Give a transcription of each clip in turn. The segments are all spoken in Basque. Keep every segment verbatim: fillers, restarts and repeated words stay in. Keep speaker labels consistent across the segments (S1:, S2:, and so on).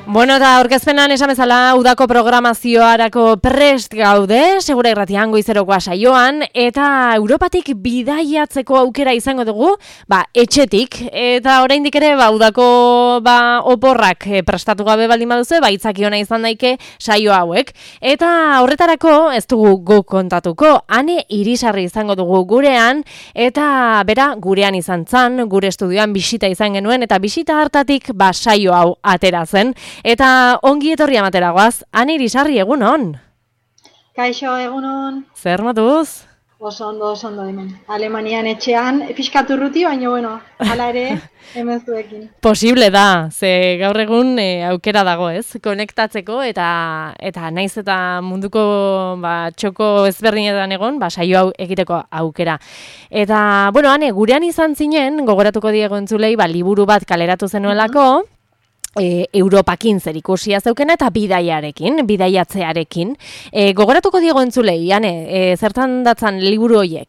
S1: Bueno, eta aurkezpenan esan bezala udako programazioarako prest gaude, Segura Irratian goizerokoa saioan, eta Europatik bidaiatzeko aukera izango dugu, ba, etxetik, eta oraindik ere, ba, udako ba, oporrak prestatu gabe baldin baduzu, ba, itzaki ona izan daike saio hauek. Eta horretarako ez dugu guk kontatuko, Ane Irisarri izango dugu gurean, eta bera gurean izan zan, gure estudioan bisita izan genuen, eta bisita hartatik ba, saio hau atera zen. Eta ongi etorri amatera goaz, Ane Irisarri, egunon?
S2: Kaixo, egunon.
S1: Zer moduz?
S2: Oso ondo, oso ondo hemen. Alemanian etxean, pixkatu ruti, baina bueno, hala ere, hemen zuekin.
S1: Posible da, ze gaur egun e, aukera dago, ez? Konektatzeko eta eta naiz eta munduko ba, txoko ezberdinetan egon, ba, saio hau egiteko aukera. Eta, bueno, Ane, gurean izan zinen, gogoratuko diego entzulei, ba, liburu bat kaleratu zenuelako, uh-huh. E, Europakin zer ikusia zeukena eta bidaiarekin, bidaiatzearekin. E, gogoratuko diego entzulei, Ane, e, zertan datzan liburu horiek?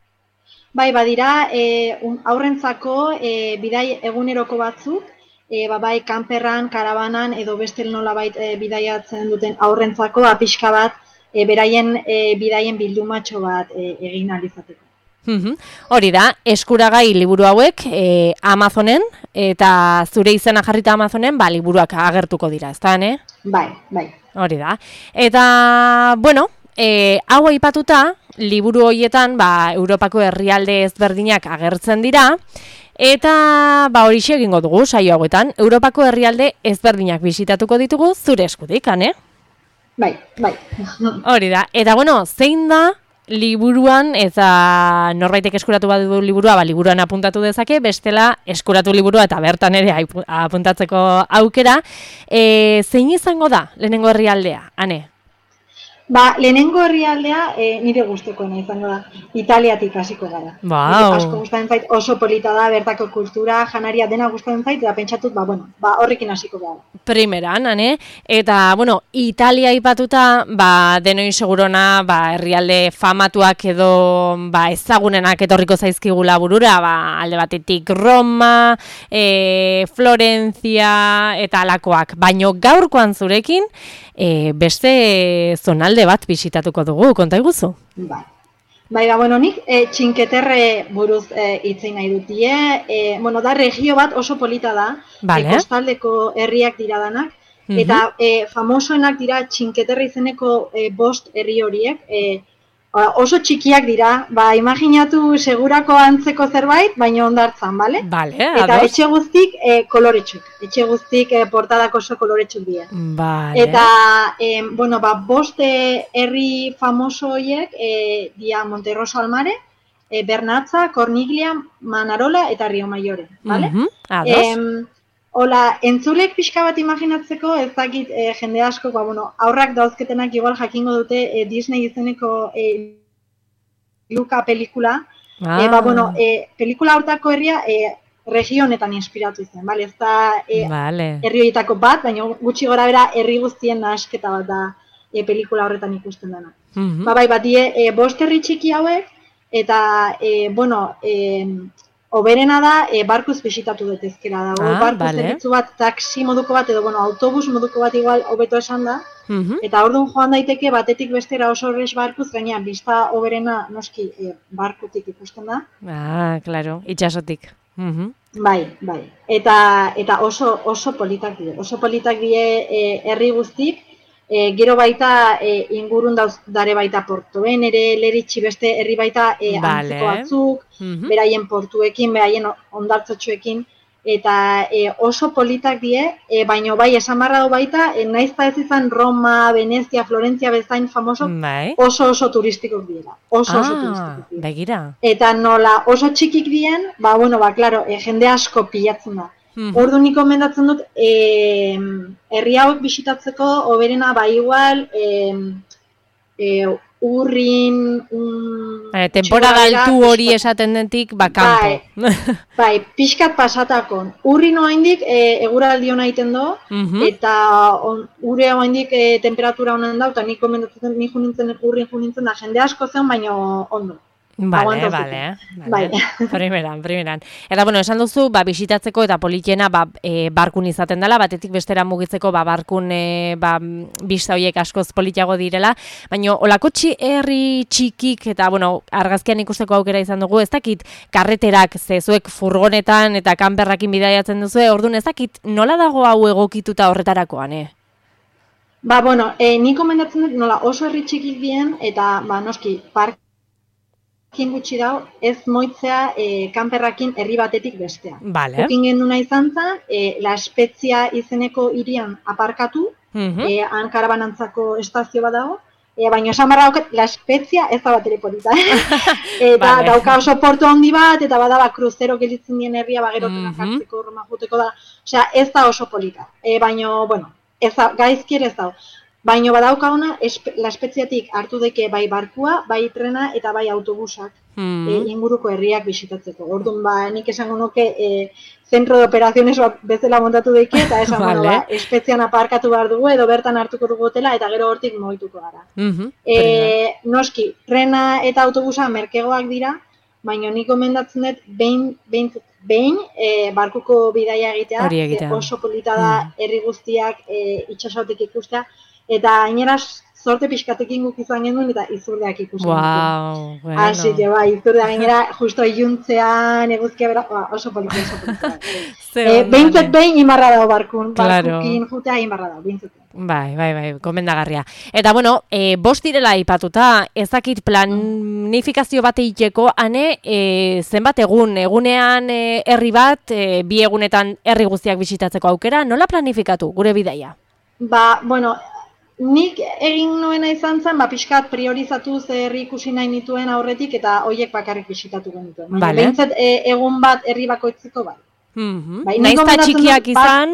S2: Bai, badira, e, un, aurrentzako e, bidai eguneroko batzuk, e, ba, bai, kanperran, karabanan edo beste nolabait e, bidaiatzen duten aurrentzako apiska bat, e, beraien e, bidaien bildumatxo bat e, egin alizateko.
S1: Uhum. Hori da, eskuragai liburu hauek e, Amazonen, eta zure izena jarrita Amazonen, ba, liburuak agertuko dira, ez da, ne?
S2: Bai, bai.
S1: Hori da. Eta, bueno, e, hau aipatuta, liburu horietan, ba, Europako herrialde ezberdinak agertzen dira, eta, ba, horixe egingo dugu, saio hauetan, Europako herrialde ezberdinak bisitatuko ditugu zure eskutik, ne?
S2: Bai, bai.
S1: Hori da. Eta, bueno, zein da liburuan, eta norbaitek eskuratu badu liburua, ba, liburuan apuntatu dezake, bestela eskuratu liburua eta bertan ere apuntatzeko aukera. E, zein izango da lehenengo herrialdea, Ane?
S2: Ba, lehenengo herrialdea e, nire gustukoena izango da. Italiatik hasiko gara.
S1: Wow.
S2: Asko gustatzen zait, oso polita da, bertako kultura, janaria dena gustatzen zait, eta pentsatut, ba, bueno, ba, horrekin hasiko gara.
S1: Primeran, Ane? Eta, bueno, Italia aipatuta, ba, denoi segurona, ba, herrialde famatuak edo, ba, ezagunenak etorriko zaizkigula burura, ba, alde batetik Roma, e, Florentzia, eta alakoak. Baino gaurkoan zurekin, e, beste zonalde bat bisitatuko dugu, konta iguzu?
S2: Bai. Bai, ba, bueno, nik e, txinketerre buruz e, itzei nahi dutie. E, bueno, da regio bat oso polita da,
S1: vale.
S2: e, kostaldeko herriak dira danak, uh-huh. eta e, famosoenak dira txinketerre izeneko e, bost herri horiek, e, oso txikiak dira, ba, imaginatu segurako antzeko zerbait, baina ondartzan, bale?
S1: Bale,
S2: eta etxe guztik e, koloretxuk, etxe guztik e, portadak oso koloretxuk dira.
S1: Vale.
S2: Eta, e, bueno, ba, boste herri famoso horiek, e, dia Monterroso Almare, e, Bernatza, Corniglia, Manarola eta Rio Maiore, bale?
S1: Uh-huh. Ados.
S2: Hola, entzulek pixka bat imaginatzeko, ez dakit e, jende asko, ba, bueno, aurrak dauzketenak igual jakingo dute e, Disney izeneko e, Luka pelikula. Ah. E, ba, bueno, e, pelikula hortako herria e, regio honetan inspiratu zen, bale? Ez da e,
S1: vale.
S2: herri horietako bat, baina gutxi gora bera herri guztien nahasketa bat da e, pelikula horretan ikusten dena. Uh-huh. Ba, bai, bat die, e, bost herri txiki hauek, eta, e, bueno, e, oberena da, e, barkuz bisitatu detezkera dago. Ah, barkuz vale. Zerbitzu bat, taksi moduko bat, edo bueno, autobus moduko bat igual hobeto esan da. Uh-huh. Eta orduan joan daiteke batetik bestera oso horrez barkuz, gainean, bista oberena noski e, barkutik ikusten da.
S1: Ah, claro, itxasotik. Uh-huh.
S2: Bai, bai. Eta, eta oso, oso politak die. Oso politak die e, herri guztik. E, gero baita e, ingurun dauz dare baita portoen, ere leritxi beste herri baita e, vale. Antzeko batzuk, uh-huh. beraien portuekin, beraien ondartzotxoekin, eta e, oso politak die, e, baino bai esan barra du baita, e, naizta ez izan Roma, Venezia, Florentzia bezain famoso, bai. oso oso turistikok diela. Oso
S1: ah,
S2: oso turistikok diela.
S1: Begira.
S2: Eta nola oso txikik dien, ba bueno, ba claro, e, jende asko pilatzen da. Hmm. Ordu nik gomendatzen dut, e, herri hauek bisitatzeko, oberena, ba igual, e, e, urrin... Um,
S1: e, temporada altu hori esaten dentik, ba, kanpo.
S2: Bai, bai, pixkat pasatakon. Urrin oaindik, e, eguraldi hona egiten do, uh-huh. eta on, ure oaindik e, temperatura honen da, eta nik gomendatzen, nik junintzen urrin junintzen da, jende asko zen, baina ondo.
S1: Bale, bale, bale. Primeran, primeran. Eta, bueno, esan duzu, ba, bisitatzeko eta politena ba, e, barkun izaten dela, batetik bestera mugitzeko ba, barkun e, ba, bista horiek askoz politiago direla, baina olako txi, herri txikik eta, bueno, argazkian ikusteko aukera izan dugu, ez dakit karreterak zezuek furgonetan eta kanperrakin bidaiatzen duzu, orduan ez dakit nola dago hau egokituta horretarakoan, eh?
S2: Ba, bueno, e, nik komendatzen dut nola oso herri txikik dien, eta, ba, noski, park gutxi dau, ez moitzea e, kanperrakin herri batetik bestea.
S1: Vale.
S2: Jokin genduna izan zen, e, La Spezia izeneko hirian aparkatu,
S1: Mhm.
S2: e, han karabanantzako estazio bat dago, e, baina esan barra daukat, La Spezia ez da bat ere polita. Eta
S1: Vale.
S2: dauka oso portu handi bat, eta badaba kruzero gelitzen dien herria, bagerotenak
S1: Mhm.
S2: hartzeko, Roma juteko da. Osea, ez da oso polita. E, baina, bueno, ez da, gaizkier ez da. Baina badauka ona, espe, La Speziatik hartu deke bai barkua, bai trena eta bai autobusak
S1: Mhm.
S2: e, inguruko herriak bisitatzeko. Orduan, ba, nik esango nuke e, zentro de operaciones bat bezala montatu deke, eta esan,
S1: Vale.
S2: bueno, ba, Espezian aparkatu behar dugu, edo bertan hartuko dugu hotela, eta gero hortik mohituko gara.
S1: Mhm.
S2: E, noski, trena eta autobusa merkegoak dira, baina nik gomendatzen dut behin, behin, behin e, barkuko bidaia egitea,
S1: Hori
S2: ze
S1: egitea.
S2: oso polita da herri guztiak e, itsasotik ikustea, eta gainera sorte pixkatekin guk izan genuen eta izurdeak ikusi genuen.
S1: Wow, bueno.
S2: Así que bai, izurdea gainera justo iluntzean eguzkia bera, ba, oso polita, oso polita.
S1: Ze
S2: e,
S1: ondo,
S2: behintzat
S1: ne?
S2: behin imarra dago barkun,
S1: Claro.
S2: barkukin jutea imarra dago, behintzat.
S1: Bai, bai, bai, komendagarria. Eta, bueno, e, bost direla aipatuta, ezakit planifikazio bat egiteko, ane, e, zenbat egun, egunean e, herri bat, e, bi egunetan herri guztiak bisitatzeko aukera, nola planifikatu gure bidaia?
S2: Ba, bueno, nik egin nuena izan zen, ba, pixkat priorizatu ze herri ikusi nahi nituen aurretik eta hoiek bakarrik bisitatu genituen. Baina
S1: Vale.
S2: behintzat e, egun bat herri bakoitzeko bai.
S1: Mhm.
S2: Bai, nik
S1: Naiz eta
S2: gomendatzen
S1: txikiak
S2: dut, bat-
S1: izan,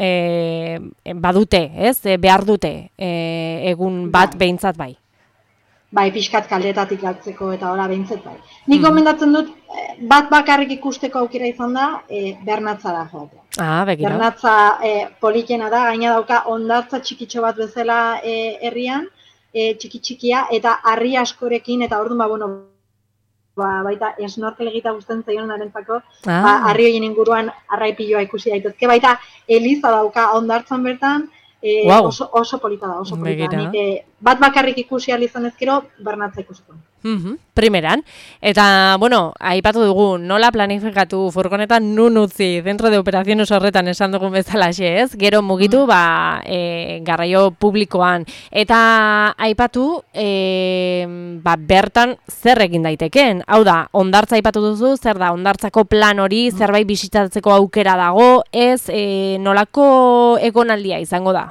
S1: e, badute, ez? E, behar dute e, egun bat
S2: Bai.
S1: behintzat bai.
S2: Bai, pixkat kaldetatik hartzeko eta hola behintzat bai. Nik
S1: Mhm.
S2: gomendatzen dut, eh, bat bakarrik ikusteko aukera izan da, e, Bernatzara joatea.
S1: Ah, begira.
S2: Bernatza e, politena da, gaina dauka hondartza txikitxo bat bezala e, herrian, e, txiki txikia, eta harri askorekin, eta orduan, ba, bueno, ba, baita snorkel egita gusten zaionarentzako,
S1: Ah.
S2: ba, harri horien inguruan arraipiloa ikusi daitezke, baita eliza dauka hondartzan bertan, e,
S1: Wow.
S2: oso, oso polita da, oso polita.
S1: Begira.
S2: Nik, e, bat bakarrik ikusi ahal izan ezkero, Bernatza ikusiko.
S1: Mhm, primeran. Eta, bueno, aipatu dugu, nola planifikatu furgonetan nun utzi, dentro de operaciones horretan esan dugun bezalaxe, ez? Gero mugitu, ba, e, garraio publikoan. Eta aipatu, e, ba, bertan zer egin daitekeen. Hau da, hondartza aipatu duzu, zer da, hondartzako plan hori, zerbait bisitatzeko aukera dago, ez, e, nolako egonaldia izango da?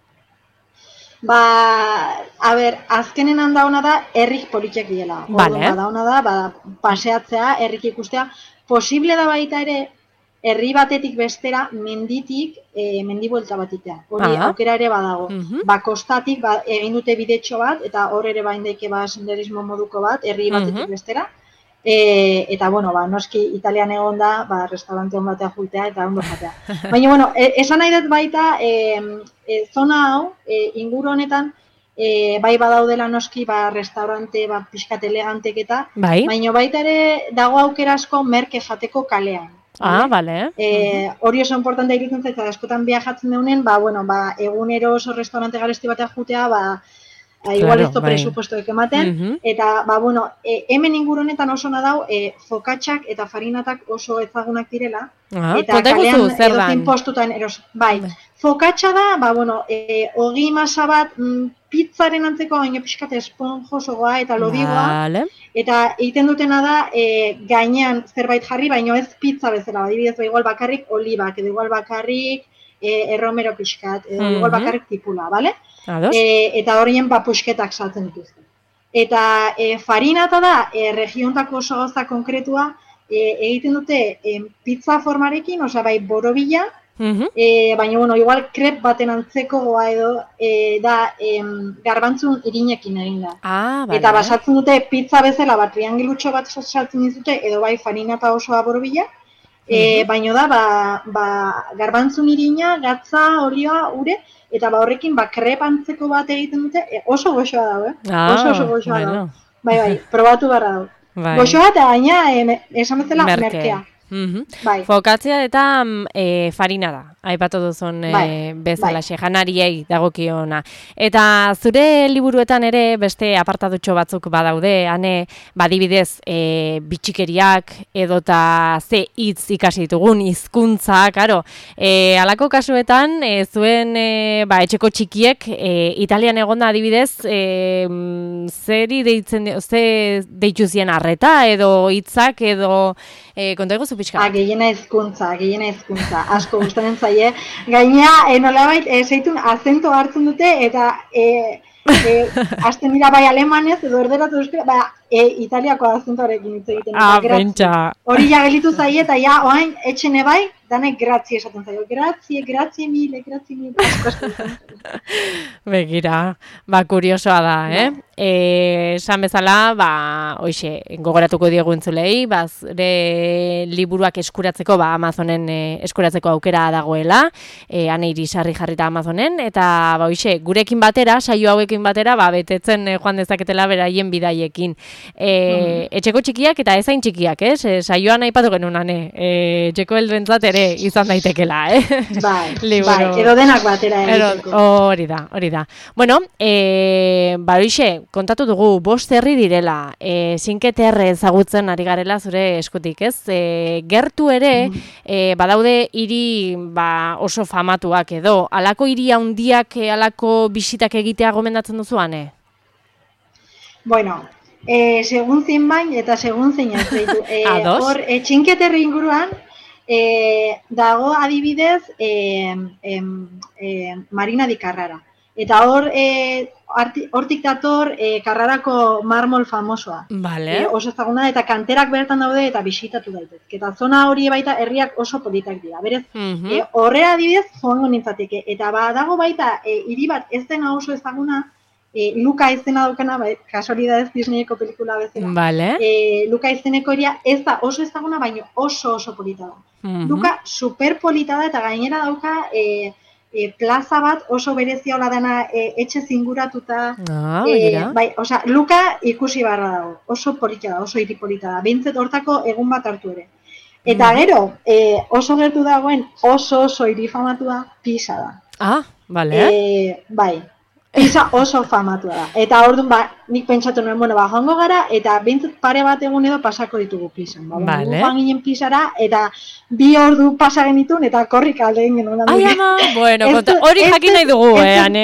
S2: Ba, a ber, azkenen handauna da, herrik politiak diela.
S1: Vale.
S2: Orduan, badauna da, ba, paseatzea, herrik ikustea. Posible da baita ere, herri batetik bestera, menditik, e, mendibuelta bat itea. Hori,
S1: Ah.
S2: aukera ere badago.
S1: Mhm.
S2: Ba, kostatik, ba, egin dute bidetxo bat, eta hor ere bain daike, ba, senderismo moduko bat, herri batetik
S1: Mhm.
S2: bestera. E, eta, bueno, ba, noski Italian egon da, ba, restaurante hon batea juitea eta ondo jatea. Baina, bueno, e, esan nahi dut baita, e, e, zona hau, e, inguru honetan, e, bai badaudela noski, ba, restaurante, ba, pixkat elegantek eta,
S1: Bai?
S2: baina baita ere dago aukera asko merke jateko kalean.
S1: Ah, bale.
S2: E, hori oso importantea iruditzen zait, askotan viajatzen deunen, ba, bueno, ba, egunero oso restaurante garesti batea jutea, ba, a, igual
S1: Claro,
S2: ez do
S1: bai.
S2: presupuestoek ematen,
S1: Mhm.
S2: eta, ba, bueno, e, hemen inguru honetan oso nadau, e, fokatxak eta farinatak oso ezagunak direla,
S1: Ah,
S2: eta
S1: konta iguzu,
S2: kalean
S1: zer
S2: edozein
S1: dan?
S2: postutan eros. Bai,
S1: Bai.
S2: fokatxa da, ba, bueno, e, ogi masa bat mm, pizzaren antzeko, baina pixkat esponjosogoa eta lodigoa,
S1: Vale.
S2: eta egiten dutena da, e, gainean zerbait jarri, baina ez pizza bezala, adibidez, ba, igual bakarrik olibak, edo igual bakarrik e, erromero pixkat, edo igual
S1: Mhm.
S2: bakarrik tipula, bale?
S1: Ados?
S2: E, eta horien ba, pusketak saltzen dituzte. Eta e, farinata da, e, regiontako oso gauza konkretua, e, egiten dute e, pizza formarekin, osea bai borobila,
S1: Mhm.
S2: e, baina, bueno, igual krep baten antzekoa edo e, da em, garbantzun irinekin egin da.
S1: Ah, bale.
S2: Eta basatzen dute pizza bezala, bat triangilutxo bat saltzen dizute, edo bai farinata osoa borobila, e,
S1: Mhm.
S2: baino da, ba, ba, garbantzun irina, gatza, olioa, ure, eta ba horrekin ba krep antzeko bat egiten dute, e, oso goxoa dago, eh?
S1: Ah,
S2: oso oso goxoa
S1: bueno.
S2: dago. Bai, bai, probatu barra dago.
S1: bai.
S2: Goxoa eta gaina, e, esan bezala,
S1: Merke.
S2: merkea.
S1: Mm-hmm.
S2: Bai.
S1: Fokatzea eta e, farina da, aipatu duzun e,
S2: Bai,
S1: bezalaxe, janariei dagokiona. Eta zure liburuetan ere beste apartadutxo batzuk badaude, hane, badibidez, e, bitxikeriak edota ze hitz ikasi ditugun, hizkuntza, karo. E, alako kasuetan, e, zuen e, ba, etxeko txikiek, e, Italian egonda adibidez, e, zeri deitzen, ze deitu zien arreta edo hitzak edo e, konta egozu pixka.
S2: Ah, gehiena hezkuntza, gehiena hezkuntza, asko gustatzen zaie. Gainea, e, nolabait, e, zeitun azento hartzen dute eta e, e, hasten dira bai alemanez edo erderatu euskera, ba, e, italiako azentoarekin hitz egiten.
S1: Ah, pentsa.
S2: Hori ja gelitu zaie eta ja, oain, etxene bai, danek grazie esaten zaio. Grazie, grazie mille, grazie mille. Asko, asko.
S1: Begira, ba, kuriosoa da, eh? Eh, esan bezala, ba, hoxe, gogoratuko diegu entzulei, ba, zure liburuak eskuratzeko, ba, Amazonen eh, eskuratzeko aukera dagoela, eh, ane irisarri jarrita Amazonen, eta, ba, hoxe, gurekin batera, saio hauekin batera, ba, betetzen eh, joan dezaketela beraien bidaiekin. Eh, mm. Etxeko txikiak eta ezain txikiak, ez? Eh, saioan aipatu genuen, ane, eh, etxeko helduentzat ere izan daitekela, eh?
S2: Bai, bai, edo denak batera egiteko.
S1: Hori da, hori da. Bueno, eh, ba, hoxe, kontatu dugu, bost herri direla, e, zinketerre ezagutzen ari garela zure eskutik, ez? E, gertu ere, e, badaude hiri ba, oso famatuak edo, alako hiri handiak, e, alako bisitak egitea gomendatzen duzuane?
S2: Bueno, e, segun zein bain eta segun zein ez zaitu. E,
S1: Ados?
S2: Hor, e, txinketerri inguruan, e, dago adibidez e, e, e, Marina di Carrara. Eta hor, e, hortik dator e, Carrarako marmol famosoa.
S1: Vale.
S2: E, oso ezaguna eta kanterak bertan daude eta bisitatu daitezke. Eta zona hori baita herriak oso politak dira. Berez,
S1: Mm-hmm.
S2: e, horrela adibidez joango nintzateke. Eta badago baita e, hiri bat ez dena oso ezaguna, e, Luka izena daukana, bai, kasualidadez Disneyeko pelikula bezala.
S1: Vale.
S2: E, Luka izeneko hiria ez da oso ezaguna, baina oso oso polita da.
S1: Mm-hmm.
S2: Luka super polita da eta gainera dauka e, E, plaza bat oso berezia hola dena e, etxe zinguratuta.
S1: Ah,
S2: e, bai, osea, Luka ikusi barra dago, oso polita da, oso hiri polita da. Behintzet hortako egun bat hartu ere. Eta mm. gero, e, oso gertu dagoen oso oso hiri famatua Pisa da.
S1: Ah, bale.
S2: E, bai, Pisa oso famatua da. Eta orduan, ba, nik pentsatu nuen, bueno, ba, joango gara, eta behintzet pare bat egun edo pasako ditugu Pisan. Ba,
S1: vale.
S2: Joan ginen Pisara, eta bi ordu pasa genitun, eta korrik alde egin genuen.
S1: Ai, ama, bueno, hori jakin nahi dugu, eh, ane?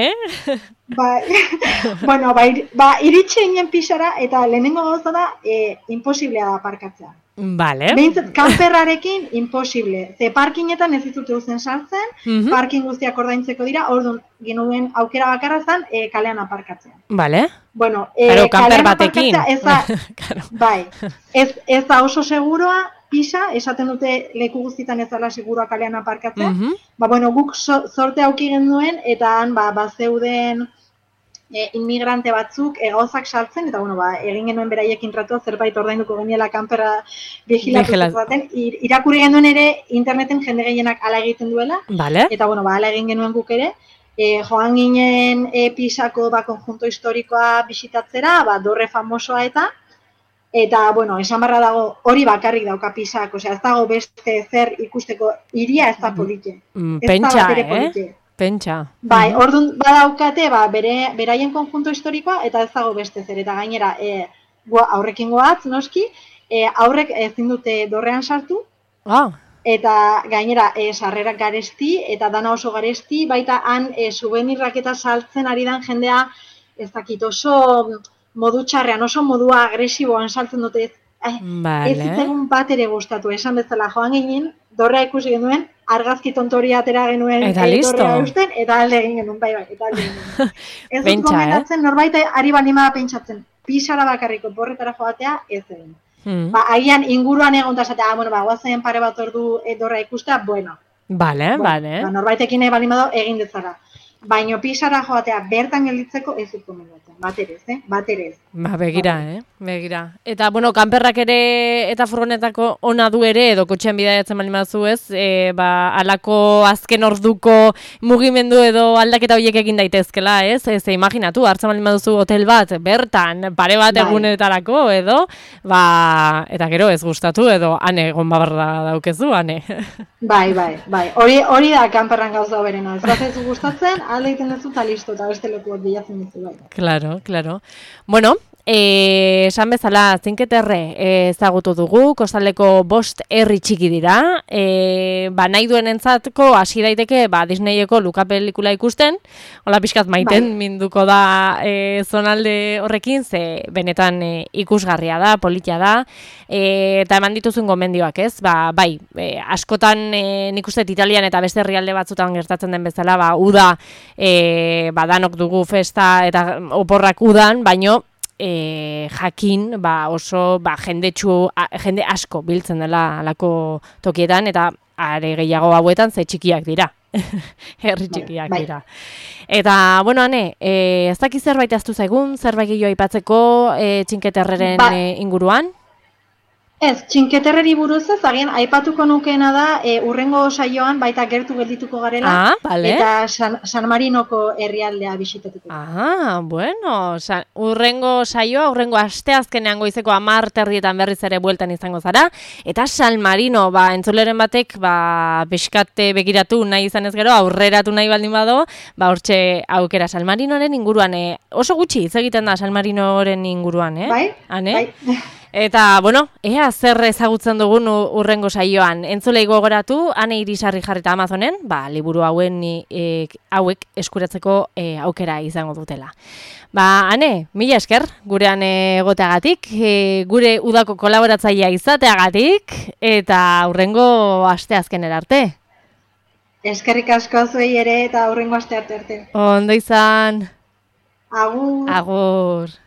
S2: Ba, bueno, ba, ir, ba iritsi ginen Pisara, eta lehenengo gauza da, e, imposiblea da aparkatzea.
S1: Vale.
S2: Behintzat, kamperrarekin imposible. Ze parkinetan ez ditut eusen sartzen, mm-hmm. parking guztiak ordaintzeko dira, orduan genuen aukera bakarra zen e, kalean aparkatzea.
S1: Vale.
S2: Bueno, e,
S1: Claro,
S2: kalean
S1: batekin.
S2: aparkatzea ez da,
S1: claro.
S2: bai, ez, ez da oso seguroa, Pisa, esaten dute leku guztietan ez dela seguroa kalean aparkatzea.
S1: Mm-hmm.
S2: Ba, bueno, guk so, sorte auki genuen, eta han, ba, bazeuden E, inmigrante batzuk e, gauzak saltzen, eta bueno, ba, egin genuen beraiekin tratua, zerbait ordainduko geniela kanperra vigilatu zaten, ir, irakurri genuen ere interneten jende gehienak ala egiten duela,
S1: vale.
S2: Eta bueno, ba, ala egin genuen guk ere, e, joan ginen e, Pisako ba, konjunto historikoa bisitatzera, ba, dorre famosoa eta, eta, bueno, esan barra dago, hori bakarrik dauka Pisak, osea, ez dago beste zer ikusteko, iria ez da polite.
S1: Mm, pentsa, eh?
S2: Polite.
S1: Pentsa.
S2: Bai, orduan badaukate, ba, bere, beraien konjunto historikoa, eta ez dago beste zer, eta gainera, e, aurrekin goatz, noski, e, aurrek ezin dute dorrean sartu,
S1: ah.
S2: eta gainera, e, sarrerak garesti, eta dana oso garesti, baita han, e, subenirrak eta saltzen ari dan jendea, ez dakit oso modu txarrean, oso modua agresiboan saltzen dute, eh,
S1: vale.
S2: Ez zitzaigun bat ere gustatu, esan bezala joan ginen, dorrea ikusi genuen, argazki tontoria atera genuen
S1: eta
S2: e,
S1: listo.
S2: Dorrea usten, eta alde egin genuen, bai, bai, eta alde egin genuen. Ez dut
S1: Pentsa,
S2: gomendatzen,
S1: eh?
S2: norbait ari balima pentsatzen, Pisara bakarriko borretara joatea, ez egin.
S1: Hmm.
S2: Ba, agian inguruan egon tasatea, ah, bueno, ba, guazen pare bat ordu e, dorrea ikustea, bueno.
S1: Vale,
S2: bueno,
S1: vale.
S2: Ba, norbaitekin nahi balima do, egin dezara. baino pisara joatea bertan gelditzeko ez dut gomendatzen, bat ere ez, eh? bat ere ez.
S1: Ba, begira, eh? Begira. Eta, bueno, kanperrak ere eta furgonetako ona du ere, edo kotxean bidaiatzen bali mazu ez, e, ba, alako azken orduko mugimendu edo aldaketa horiek egin daitezkela, ez? Ez, imaginatu, hartzen bali maduzu hotel bat, bertan, pare bat
S2: Bai.
S1: egunetarako, edo, ba, eta gero ez gustatu, edo, ane, egon babarra daukezu, ane.
S2: Bai, bai, bai. Hori hori da kanperran gauza berena. Ez bat ez gustatzen, alde egiten duzu eta listo, eta beste leku bat bilatzen duzu, bai.
S1: Claro, claro. Bueno, eh, esan bezala, zinketerre eh, ezagutu dugu, kostaldeko bost herri txiki dira, eh, ba, nahi duen entzatko hasi daiteke ba, Disneyeko Luka pelikula ikusten, hola pixkat maiten
S2: Bai.
S1: minduko da eh, zonalde horrekin, ze benetan eh, ikusgarria da, politia da, eh, eta eman dituzun gomendioak, ez? Ba, bai, eh, askotan eh, nik uste Italian eta beste herrialde batzutan gertatzen den bezala, ba, uda, eh, ba, danok dugu festa eta oporrak udan, baino, E, jakin ba, oso ba, jendetsu, a, jende asko biltzen dela alako tokietan, eta are gehiago hauetan ze txikiak dira. Herri txikiak
S2: bai.
S1: dira. Eta, bueno, ane, e, ez dakiz zerbait aztu zaigun, zerbait gehiago aipatzeko e, txinketerreren
S2: Ba-
S1: e, inguruan?
S2: Ez, txinketerreri buruz ez, agian aipatuko nukeena da, e, urrengo saioan baita gertu geldituko garela,
S1: Ah, bale.
S2: eta San, San Marinoko herrialdea bisitatuko.
S1: Ah, bueno, sa, urrengo saioa, urrengo asteazkenean goizeko hamar terrietan berriz ere bueltan izango zara, eta San Marino, ba, entzuleren batek, ba, beskate begiratu nahi izan ez gero, aurreratu nahi baldin bado, ba, hortxe aukera San Marinoren inguruan, eh, oso gutxi hitz egiten da San Marinoren inguruan, eh?
S2: Bai,
S1: Ane?
S2: bai.
S1: Eta, bueno, ea zer ezagutzen dugun u- urrengo saioan. Entzulei gogoratu, Ane Irisarri jarrita Amazonen, ba, liburu hauen e, hauek eskuratzeko e, aukera izango dutela. Ba, Ane, mila esker, gurean egoteagatik, e, gure udako kolaboratzailea izateagatik, eta urrengo asteazkenera arte.
S2: Eskerrik asko zuei ere eta aurrengo aste arte arte.
S1: Ondo izan,
S2: Agur.
S1: agur.